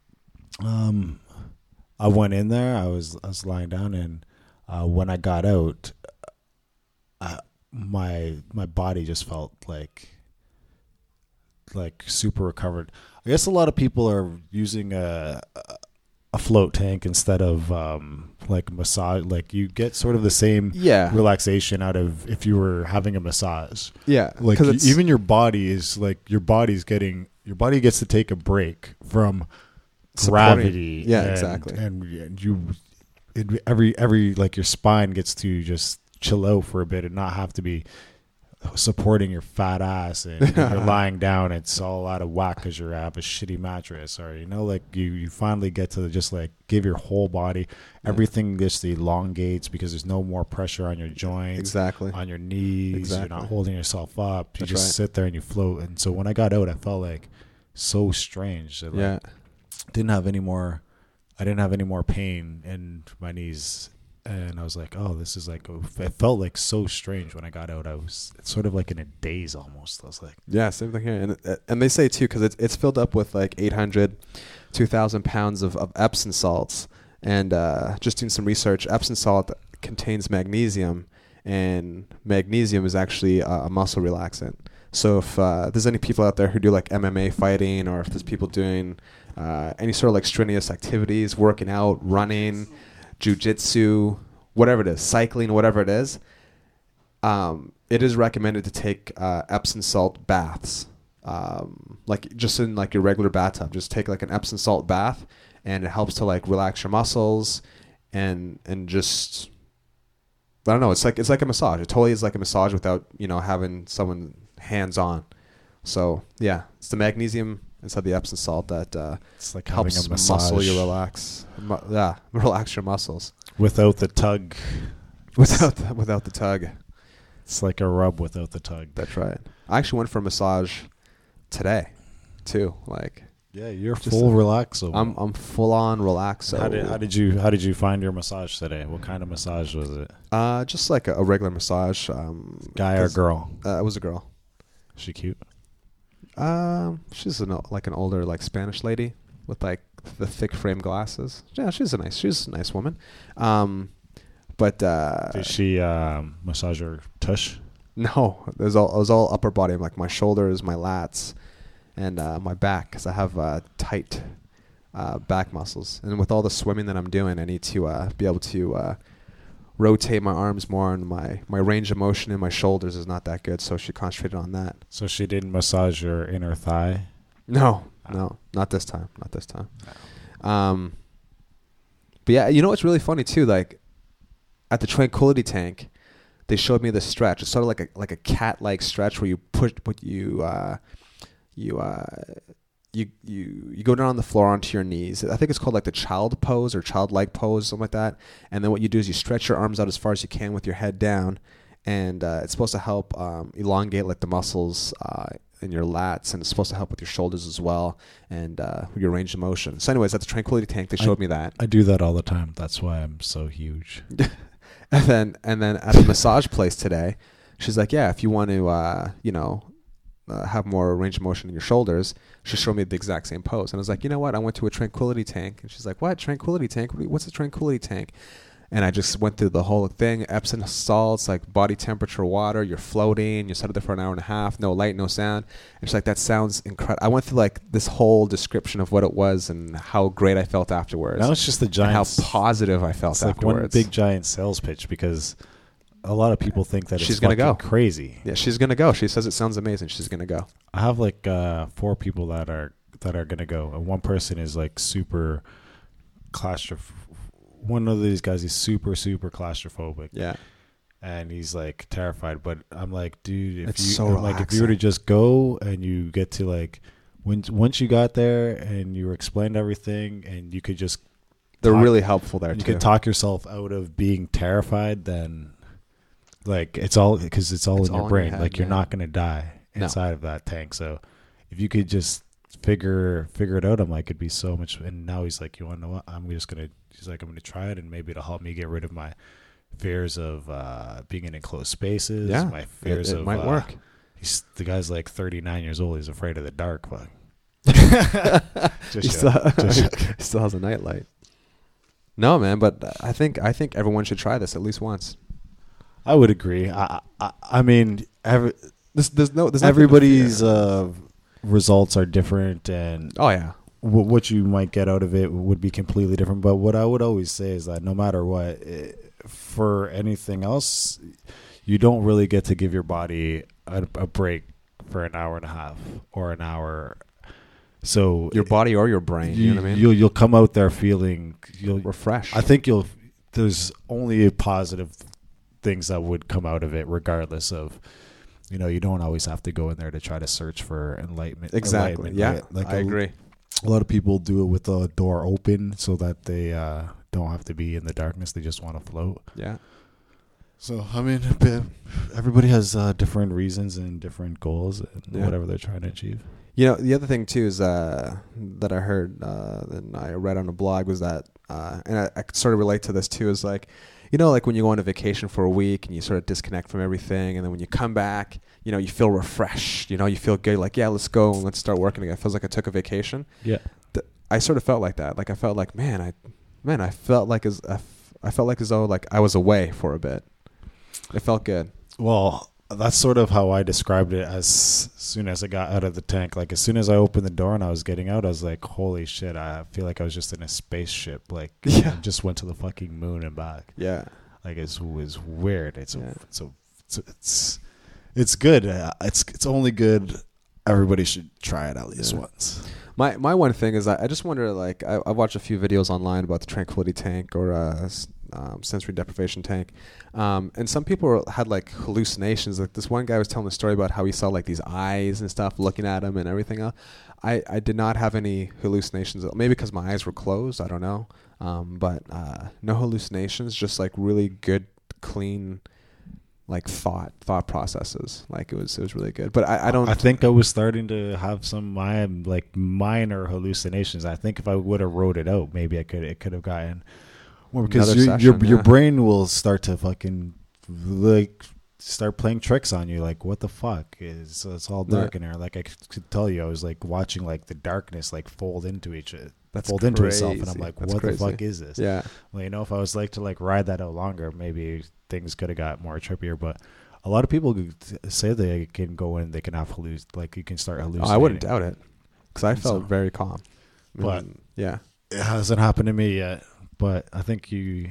um, I went in there. I was I was lying down, and uh, when I got out, uh, my my body just felt like like super recovered. I guess a lot of people are using a a float tank instead of um, like massage. Like you get sort of the same Yeah. relaxation out of if you were having a massage. Yeah. Like 'Cause you- it's, even your body is like your body's getting your body gets to take a break from Supporting- gravity. yeah, and- exactly. And, and you it, every every like your spine gets to just chill out for a bit and not have to be supporting your fat ass, and you're lying down. It's all out of whack because you have a shitty mattress, or you know, like you you finally get to just like give your whole body everything just elongates because there's no more pressure on your joints, exactly. on your knees. Exactly. You're not holding yourself up. You That's just right. sit there and you float. And so when I got out, I felt like so strange. That, like, Yeah. didn't have any more. I didn't have any more pain in my knees. And I was like, oh, this is like, it felt like so strange when I got out. I was sort of like in a daze almost. I was like, Yeah, same thing here. And and they say too, because it's it's filled up with like eight hundred, two thousand pounds of, of Epsom salts. And uh, just doing some research, Epsom salt contains magnesium, and magnesium is actually a, a muscle relaxant. So if uh, there's any people out there who do like M M A fighting, or if there's people doing uh, any sort of like strenuous activities, working out, running, jiu-jitsu, whatever it is, cycling, whatever it is, um, it is recommended to take uh, Epsom salt baths, um, like just in like your regular bathtub. Just take like an Epsom salt bath, and it helps to like relax your muscles, and and just I don't know. It's like it's like a massage. It totally is like a massage without you know having someone hands on. So yeah, it's the magnesium inside the Epsom salt that uh, it's like having helps a massage muscle you relax. Mu- yeah, relax your muscles without the tug. without the, without the tug. It's like a rub without the tug. That's right. I actually went for a massage today, too. Like Yeah, you're Just full a- relaxo. I'm I'm full on relaxo. How did how did you how did you find your massage today? What kind of massage was it? uh just like a, a regular massage. Um, Guy or 'cause, girl? Uh, it was a girl. Is she cute? Um, she's an o- like an older like Spanish lady with like the thick frame glasses. Yeah, she's a nice she's a nice woman. Um, but uh, Did she um, massage your tush? no, it was all it was all upper body, like my shoulders, my lats, and uh, my back, because I have uh, tight uh, back muscles. And with all the swimming that I'm doing, I need to uh, be able to uh, rotate my arms more, and my, my range of motion in my shoulders is not that good. So she concentrated on that. So she didn't massage your inner thigh? No, Oh. no, not this time, not this time. Um, but yeah, you know what's really funny too? Like at the Tranquility Tank, they showed me this stretch. It's sort of like a like a cat-like stretch where you push, what you uh, you uh, you you you go down on the floor onto your knees. I think it's called like the child pose or childlike pose, something like that. And then what you do is you stretch your arms out as far as you can with your head down, and uh, it's supposed to help um, elongate like the muscles uh, in your lats, and it's supposed to help with your shoulders as well, and uh, your range of motion. So, anyways, at the Tranquility Tank, they showed I, me that. I do that all the time. That's why I'm so huge. And then, and then at the massage place today, she's like, "Yeah, if you want to, uh, you know, uh, have more range of motion in your shoulders," she showed me the exact same pose. And I was like, "You know what? I went to a Tranquility Tank," and she's like, "What Tranquility Tank? What's a Tranquility Tank?" And I just went through the whole thing. Epsom salts, like body temperature water. You're floating. You set it there for an hour and a half. No light, no sound. And she's like, "That sounds incredible." I went through like this whole description of what it was and how great I felt afterwards. Now it's just the and giant. how positive I felt It's like afterwards. one big giant sales pitch, because a lot of people think that She's it's gonna fucking go. crazy. Yeah, she's gonna go. She says it sounds amazing. She's gonna go. I have like uh, four people that are that are gonna go, and one person is like super claustrophobic. One of these guys is super super claustrophobic. Yeah. And he's like terrified. But I'm like, dude, if It's you so I'm like if you were to relaxing. just go and you get to like when once you got there and you were explained everything and you could just They're talk- really helpful there you too. could talk yourself out of being terrified, then like it's all because it's all It's in your all in your brain. head, Like you're yeah. not gonna die No. inside of that tank. So if you could just figure figure it out, I'm like, it'd be so much. And now he's like, you want to know what? I'm just gonna. He's like, I'm gonna try it, and maybe it'll help me get rid of my fears of uh, being in enclosed spaces. Yeah, my fears it, it of might uh, work. He's the guy's like thirty-nine years old. He's afraid of the dark. Fuck. he, Just still, joking. Just he joking. still has a nightlight. No, man, but I think I think everyone should try this at least once. I would agree. I I, I mean, every, There's, there's no, there's nothing to everybody's fear. uh, results are different, and Oh yeah, w- what you might get out of it would be completely different. But what I would always say is that no matter what, eh, for anything else, you don't really get to give your body a, a break for an hour and a half or an hour. So your body or your brain. You, you, know what I mean? you'll you'll come out there feeling you'll. Refreshed. I think you'll. There's only positive things that would come out of it, regardless of. You know, you don't always have to go in there to try to search for enlightenment. exactly. enlightenment, Yeah, right? Like I a- agree. A lot of people do it with the door open so that they uh, don't have to be in the darkness. They just want to float. Yeah. So, I mean, a bit- everybody has uh, different reasons and different goals and Yeah. whatever they're trying to achieve. You know, the other thing too is uh, that I heard uh, and I read on a blog was that, uh, and I, I sort of relate to this too, is like, you know, like when you go on a vacation for a week and you sort of disconnect from everything, and then when you come back, you know, you feel refreshed. You know, you feel good. Like, yeah, let's go and let's start working again. It feels like I took a vacation. Yeah. Th- I sort of felt like that. Like I felt like, man, I, man, I felt like as I, f- I felt like as though like I was away for a bit. It felt good. Well, that's sort of how I described it as soon as I got out of the tank. Like, as soon as I opened the door and I was getting out, I was like, holy shit, I feel like I was just in a spaceship. Like, Yeah. I just went to the fucking moon and back. Yeah. Like, it's, it's weird. It's, Yeah. it's, a, it's, it's, it's good. Uh, It's, it's only good. Everybody should try it at least Yeah. once. My my one thing is I, I just wonder, like, I, I've watched a few videos online about the Tranquility Tank or uh, s- um, sensory deprivation tank, um, and some people were, had like hallucinations. Like this one guy was telling a story about how he saw like these eyes and stuff looking at him and everything else. I, I did not have any hallucinations. Maybe because my eyes were closed. I don't know. Um, but uh, no hallucinations. Just like really good, clean, like thought thought processes. Like it was it was really good. But I, I don't. I think I was starting to have some my like minor hallucinations. I think if I would have wrote it out, maybe I could it could have gotten more because Another you, session, your your yeah. brain will start to fucking like start playing tricks on you. Like what the fuck is it's all dark Yeah. in there. Like I could, could tell you, I was like watching like the darkness like fold into each other. That's fold into itself, and I'm crazy. like, That's what crazy. the fuck is this? Yeah. Well, you know, if I was like to like ride that out longer, maybe things could have got more trippier. But a lot of people could say they can go in, they can have halluc, like you can start Oh, hallucinating. I wouldn't doubt it because I And felt so- very calm. I But- mean, yeah, It hasn't happened to me yet, but I think you,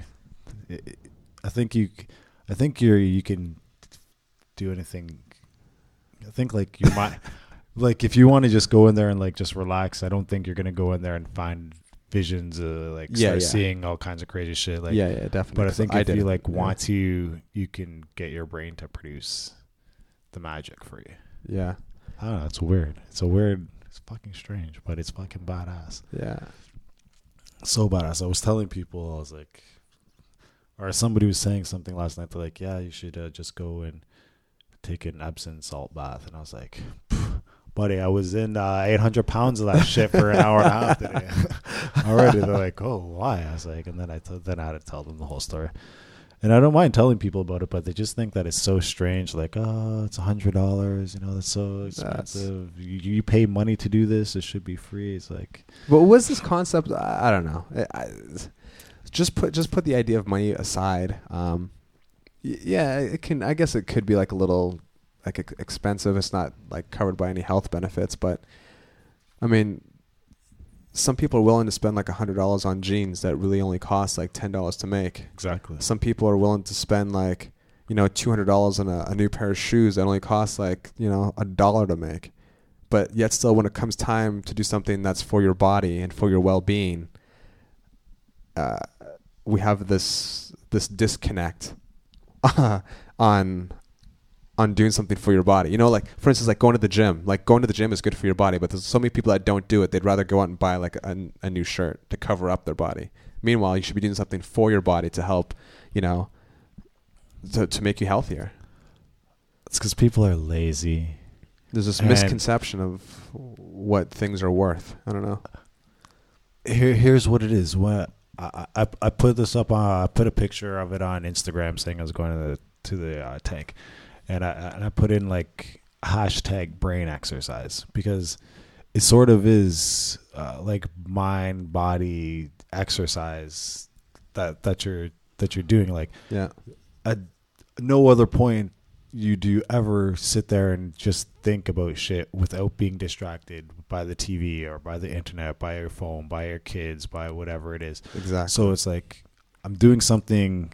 I think you, I think you're you can do anything. I think like you might, like if you want to just go in there and like just relax, I don't think you're gonna go in there and find visions, uh, like Yeah, start yeah. seeing all kinds of crazy shit. Like, yeah, yeah, definitely. but I 'cause think if did you it. like Yeah. want to, you can get your brain to produce the magic for you. yeah, I don't know. It's weird. It's a weird. It's fucking strange, but it's fucking badass. yeah, So badass. I was telling people, I was like, or somebody was saying something last night. They're like, yeah, you should uh, just go and take an Epsom salt bath. And I was like, buddy, I was in uh, eight hundred pounds of that shit for an hour and a half today. Already. They're like, oh, why? I was like, and then I, t- then I had to tell them the whole story. And I don't mind telling people about it, but they just think that it's so strange. Like, oh, it's a hundred dollars. You know, that's so expensive. You, you pay money to do this. It should be free. It's like, But what was this concept? I, I don't know. I, I, just put just put the idea of money aside. Um, y- yeah, it can. I guess it could be like a little like ex- expensive. It's not like covered by any health benefits, but I mean, some people are willing to spend like a hundred dollars on jeans that really only cost like ten dollars to make. exactly. Some people are willing to spend like you know two hundred dollars on a, a new pair of shoes that only costs like you know a dollar to make. But yet still, when it comes time to do something that's for your body and for your well-being, uh, we have this this disconnect on on doing something for your body. You know, like for instance, like going to the gym. Like going to the gym is good for your body, but there's so many people that don't do it. They'd rather go out and buy like a, a new shirt to cover up their body. Meanwhile, you should be doing something for your body to help, you know, to to make you healthier. It's because people are lazy. There's this And- misconception of what things are worth. I don't know. Here, here's what it is. What I, I, I put this up on. I put a picture of it on Instagram saying I was going to the to the uh, tank, and I and I put in like hashtag brain exercise because it sort of is uh, like mind body exercise that that you're that you're doing. Like Yeah. at no other point you do ever sit there and just think about shit without being distracted by the T V or by the internet, by your phone, by your kids, by whatever it is. Exactly. So it's like I'm doing something.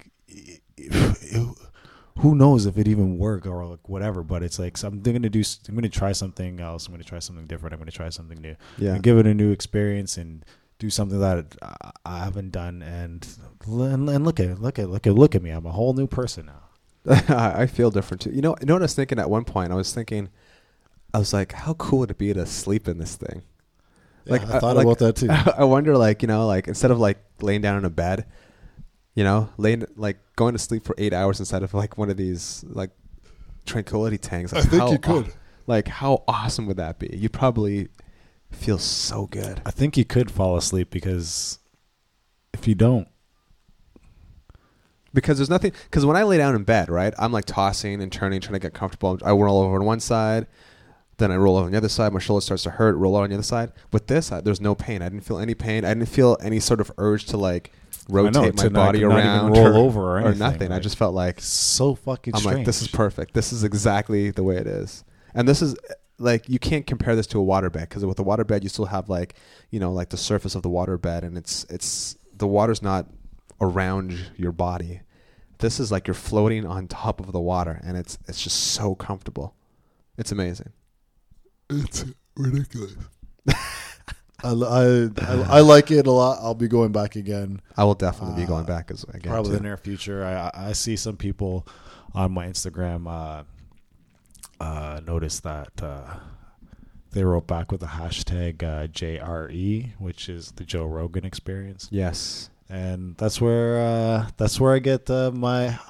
Who knows if it even work or like whatever? But it's like so I'm going to do. I'm going to try something else. I'm going to try something different. I'm going to try something new. Yeah. And give it a new experience and do something that I- I haven't done. And and, and look at look at look at look at me. I'm a whole new person now. I feel different too. You know, you know what I was thinking at one point? I was thinking, I was like, how cool would it be to sleep in this thing? Like Like, I uh, thought like- about that too. I wonder, like, you know, like instead of like laying down in a bed, you know, laying like going to sleep for eight hours instead of like one of these like tranquility tanks. Like, I think how you could. aw- like, how awesome would that be? You'd probably feel so good. I think you could fall asleep because if you don't, Because there's nothing. Because when I lay down in bed, right, I'm like tossing and turning, trying to get comfortable. I roll over on one side, then I roll over on the other side. My shoulder starts to hurt. Roll over on the other side. With this, I, there's no pain. I didn't feel any pain. I didn't feel any sort of urge to like rotate my to not- body not even around roll or, over or or anything, nothing. I like- just felt like so fucking I'm strange. like, this is perfect. This is exactly the way it is. And this is like, you can't compare this to a waterbed because with a waterbed, you still have like, you know, like the surface of the waterbed, and it's it's the water's not around your body. This is like you're floating on top of the water, and it's it's just so comfortable. It's amazing. It's ridiculous. I, I, I, I like it a lot. I'll be going back again. I will definitely be going Uh, back as again. Probably too. in the near future. I, I I see some people on my Instagram uh, uh, notice that uh, they wrote back with the hashtag uh, J R E, which is the Joe Rogan Experience. Yes. And that's where uh, that's where I get uh, my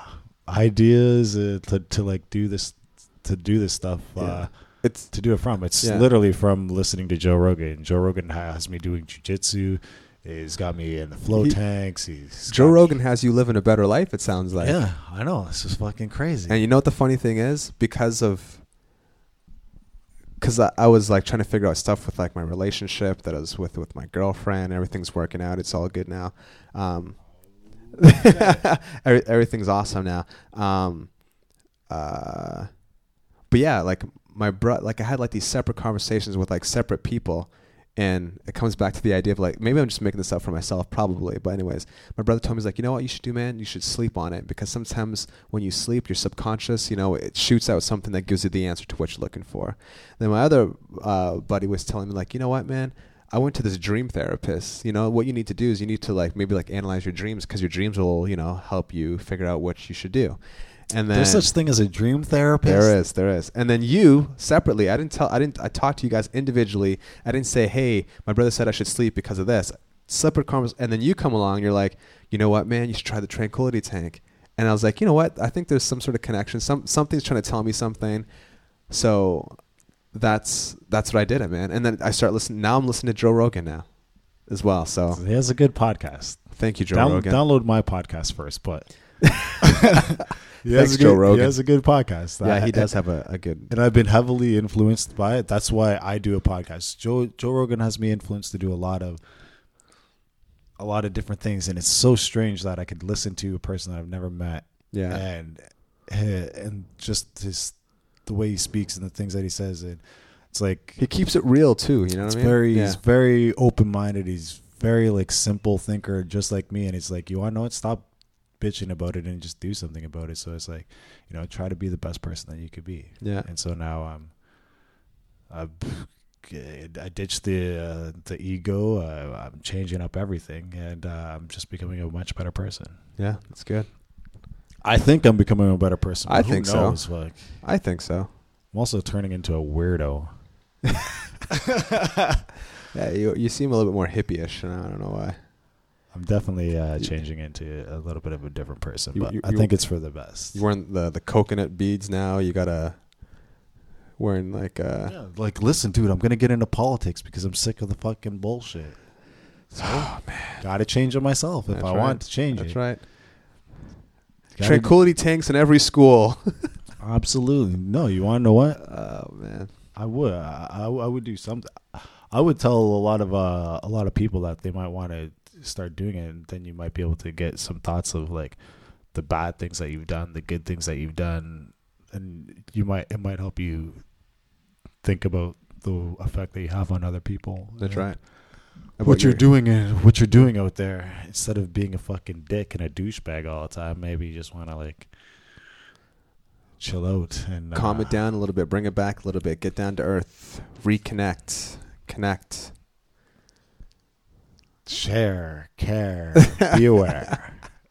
ideas uh, to to like do this to do this stuff. Yeah. Uh, It's to do it from. It's Yeah. literally from listening to Joe Rogan. Joe Rogan has me doing jujitsu. He's got me in the flow He- tanks. He's Joe got me- Rogan has you living a better life. It sounds like. Yeah, I know. This is fucking crazy. And you know what the funny thing is? Because of, because I, I was like trying to figure out stuff with like my relationship that I was with with my girlfriend. Everything's working out. It's all good now. Um, every, everything's awesome now. Um, uh, but yeah, like my bro, like I had like these separate conversations with like separate people. And it comes back to the idea of like, maybe I'm just making this up for myself, probably. But anyways, my brother told me, he's like, you know what you should do, man? You should sleep on it. Because sometimes when you sleep, your subconscious, you know, it shoots out something that gives you the answer to what you're looking for. Then my other uh, buddy was telling me like, you know what, man? I went to this dream therapist. You know, what you need to do is you need to like maybe like analyze your dreams, because your dreams will, you know, help you figure out what you should do. And then There's such thing as a dream therapist. there is, there is. And then you separately, I didn't tell, I didn't, I talked to you guys individually. I didn't say, hey, my brother said I should sleep because of this. Separate conversation. And then you come along, you're like, you know what, man, you should try the Tranquility Tank. And I was like, you know what, I think there's some sort of connection. Some something's trying to tell me something. So that's that's what I did, it, man. And then I start listening. Now I'm listening to Joe Rogan now, as well. So He has a good podcast. thank you, Joe Down, Rogan. Download my podcast first, but he Thanks, has a Joe good, Rogan. He has a good podcast. Yeah, I- he does have a, a good. And I've been heavily influenced by it. That's why I do a podcast. Joe Joe Rogan has me influenced to do a lot of a lot of different things, and it's so strange that I could listen to a person that I've never met, Yeah. and and just his the way he speaks and the things that he says, and it's like He keeps it real too. You know it's what I mean? very Yeah. he's very open minded. He's very like simple thinker, just like me. And it's like, you want to know what? Stop bitching about it and just do something about it. So it's like, you know, try to be the best person that you could be. Yeah. And so now I'm, I, I ditched the uh, the ego. Uh, I'm changing up everything, and uh, I'm just becoming a much better person. Yeah, that's good. I think I'm becoming a better person. I but who think so. knows? Like, I think so. I'm also turning into a weirdo. Yeah, you you seem a little bit more hippie-ish, and I don't know why. I'm definitely uh, You- changing into a little bit of a different person, You- but you- I you- think it's for the best. You wearing the the coconut beads now. You gotta wearing like uh. Yeah, like, listen, dude, I'm gonna get into politics because I'm sick of the fucking bullshit. So, Oh man, gotta change it myself if That's I right. want to change that's it. right. Gotta- Tranquility tanks in every school. Absolutely. No, you want to know what? Oh man. I would. I, I, I would do something. I would tell a lot of uh, a lot of people that they might want to start doing it, and then you might be able to get some thoughts of like the bad things that you've done, the good things that you've done, and you might it might help you think about the effect that you have on other people. That's and right. What About you're your- doing and what you're doing out there, instead of being a fucking dick and a douchebag all the time, maybe you just want to like chill out and Calm uh, it down a little bit. Bring it back a little bit. Get down to earth. Reconnect. Connect. share, care, be aware.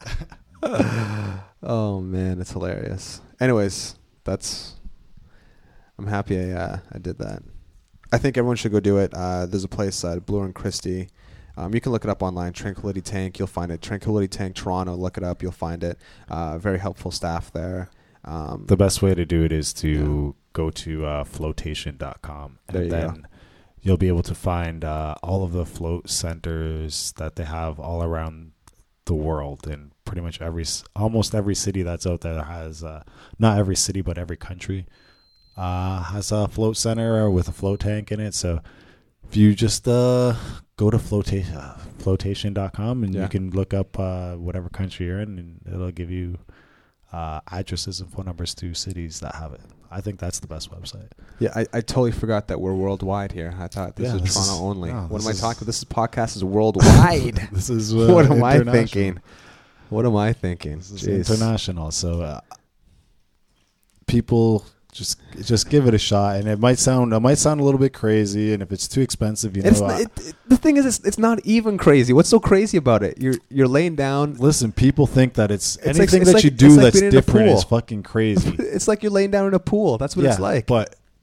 Oh man, it's hilarious. Anyways, that's. I'm happy I uh, I did that. I think everyone should go do it. Uh, there's a place at Bloor and Christie. Um, you can look it up online. Tranquility Tank. You'll find it. Tranquility Tank Toronto. Look it up. You'll find it. Uh, very helpful staff there. Um, The best way to do it is to go to uh, flotation dot com, and There you then go. you'll be able to find uh, all of the float centers that they have all around the world, and pretty much every s- almost every city that's out there has uh, not every city but every country uh, has a float center with a float tank in it. So if you just uh, go to flotation uh, flotation dot com and Yeah. you can look up uh, whatever country you're in, and it'll give you uh, addresses and phone numbers to cities that have it. I think that's the best website. Yeah, I, I totally forgot that we're worldwide here. I thought this Yeah, was this Toronto is- only. no, what this am I is- talking about? This is podcast is worldwide. This is uh, What am I international. thinking? What am I thinking? This is Jeez. international. So uh, people just just give it a shot, and it might sound it might sound a little bit crazy, and if it's too expensive, you know. It's, uh, it, it, the thing is, it's, it's not even crazy. What's so crazy about it? You're you're laying down. listen, people think that it's, It's like- anything it's that like- you it's do like that's being in a different pool. is fucking crazy. It's like you're laying down in a pool. That's what yeah, it's like. but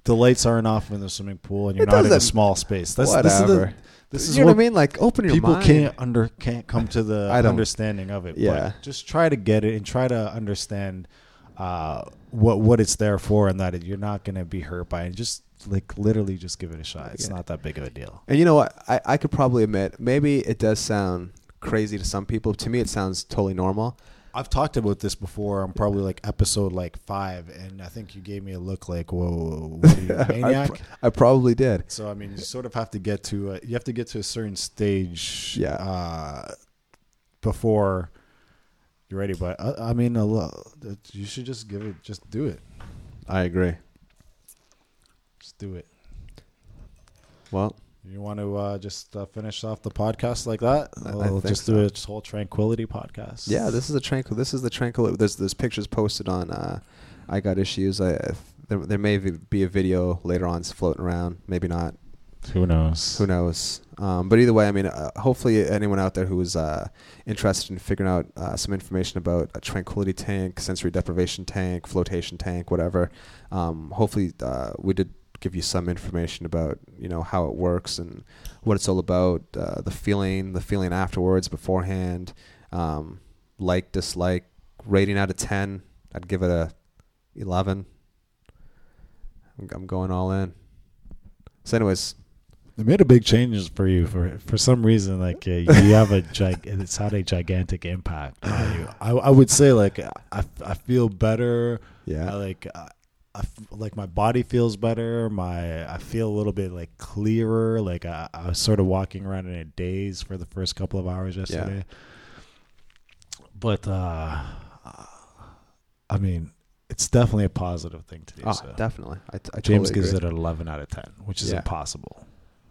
the lights aren't off in the swimming pool and you're It not in a doesn't- small space. That's Whatever. This is, the, this is you know what what I mean? Like, open your people mind. can't under can't come to the I don't- understanding of it. Yeah. But just try to get it and try to understand uh, what what it's there for, and that it, you're not going to be hurt by it. Just like literally, just give it a shot. It's Yeah. not that big of a deal. And you know what? I, I could probably admit, maybe it does sound crazy to some people. To me, it sounds totally normal. I've talked about this before. I'm probably like episode like five, and I think you gave me a look like, "Whoa, what are you, a maniac?" I, pr- I probably did. So I mean, you sort of have to get to a, you have to get to a certain stage, Yeah. uh, before you're ready. But I, I mean, a lo- you should just give it, just do it, I agree. just do it. Well, You want to uh, just uh, finish off the podcast like that? I- I We'll think just so. do a whole tranquility podcast. yeah, this is a tranquil. This is the tranquil. There's there's pictures posted on. Uh, I got issues. I if there, there may be a video later on floating around. Maybe not. Who knows? Who knows? Um, but either way, I mean, uh, hopefully anyone out there who is uh, interested in figuring out uh, some information about a tranquility tank, sensory deprivation tank, flotation tank, whatever. Um, hopefully, uh, we did give you some information about, you know, how it works and what it's all about, uh, the feeling, the feeling afterwards, beforehand, um, like, dislike, rating out of ten. I'd give it a eleven. I'm, I'm going all in. So anyways, They made a big change for you for for some reason. Like uh, you have a gig, it's had a gigantic impact on you. I I would say like I, I feel better. yeah. I like I, I f- like my body feels better. My I feel a little bit like clearer. Like I, I was sort of walking around in a daze for the first couple of hours yesterday. But uh, I mean, it's definitely a positive thing to do. Oh, so. definitely. I, t- I James totally gives agree. it an eleven out of ten, which is Yeah. impossible.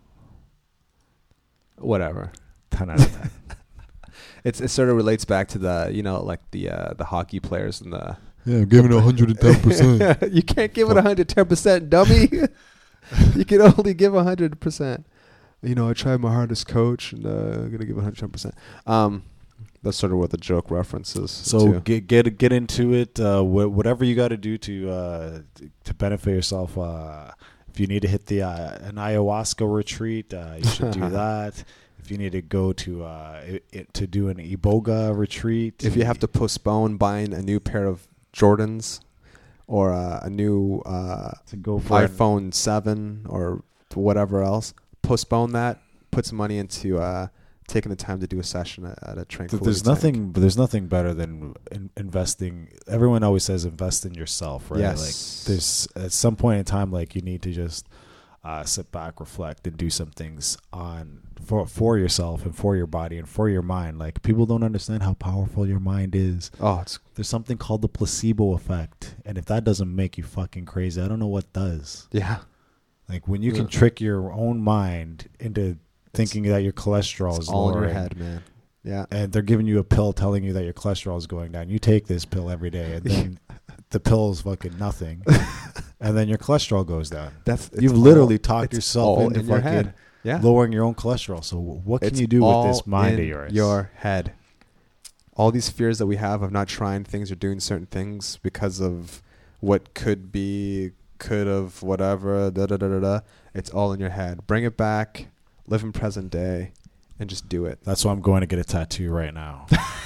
Whatever. ten out of ten. It's it sort of relates back to the, you know, like the uh, the hockey players and the. Yeah, I'm giving it one hundred ten percent. You can't give it one hundred ten percent, dummy. You can only give one hundred percent. You know, I tried my hardest, coach, and uh, I'm gonna give one hundred ten percent. Um, that's sort of what the joke references. So to. get get get into it. Uh, wh- whatever you got to do to uh, to benefit yourself. Uh, if you need to hit the uh, an ayahuasca retreat, uh, you should do that. If you need to go to uh, it, it, to do an iboga retreat, If you have to postpone buying a new pair of Jordans or uh, a new uh, to go for iPhone seven or whatever else, postpone that. Put some money into uh, taking the time to do a session at, at a tranquility There's tank. nothing. There's nothing better than in, investing. Everyone always says invest in yourself, right? Yes. Like there's at some point in time, like you need to just uh, sit back, reflect, and do some things on for for yourself and for your body and for your mind. Like people don't understand how powerful your mind is. Oh, it's There's something called the placebo effect, and if that doesn't make you fucking crazy, I don't know what does. yeah. Like when you can Yeah. trick your own mind into thinking that your cholesterol It's is all in your lowering, head, man. Yeah. and they're giving you a pill telling you that your cholesterol is going down. You take this pill every day, and then the pill is fucking nothing, and then your cholesterol goes down. That's it's You've literally all- talked it's yourself all into in your fucking head. Yeah. lowering your own cholesterol. So what can It's you do all with this mind in of yours? Your head. All these fears that we have of not trying things or doing certain things because of what could be, could have, whatever, da da da da da. It's all in your head. Bring it back. Live in present day, and just do it. That's why I'm going to get a tattoo right now.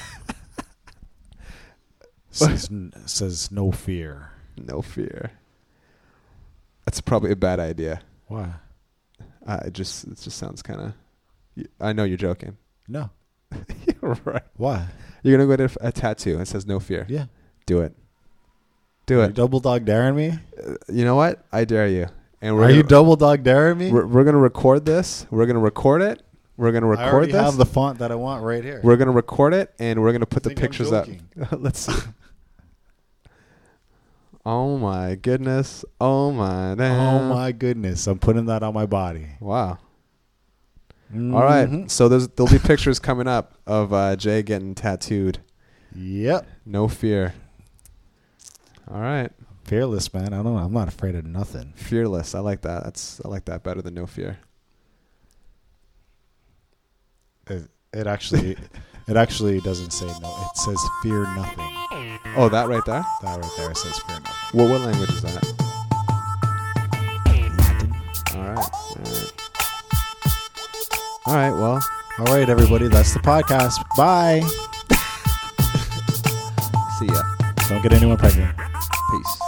says, says no fear. No fear. That's probably a bad idea. Why? Uh, it just it just sounds kind of. I know you're joking. No. You're right. Why? You're gonna go to a tattoo and it says no fear. Yeah. Do it. Do Are it. you double dog daring me? Uh, you know what? I dare you. And we're Are gonna, you double dog daring me? We're, we're gonna record this. We're gonna record it. We're gonna I record already this. have the font that I want right here. We're gonna record it, and we're gonna put the Think I'm pictures up. joking. Let's see. Oh my goodness! Oh my! Oh Damn. my goodness! I'm putting that on my body. Wow! Mhm. All right. So there's there'll be pictures coming up of uh, Jay getting tattooed. Yep. No fear. All right. Fearless, man. I don't know. I'm not afraid of nothing. Fearless. I like that. That's I like that better than no fear. It, it actually, it actually doesn't say no. It says fear nothing. Oh, that right there. That right there says fear nothing. What what language is that? All right. Well, All right, everybody. That's the podcast. Bye. see ya. Don't get anyone pregnant. Peace.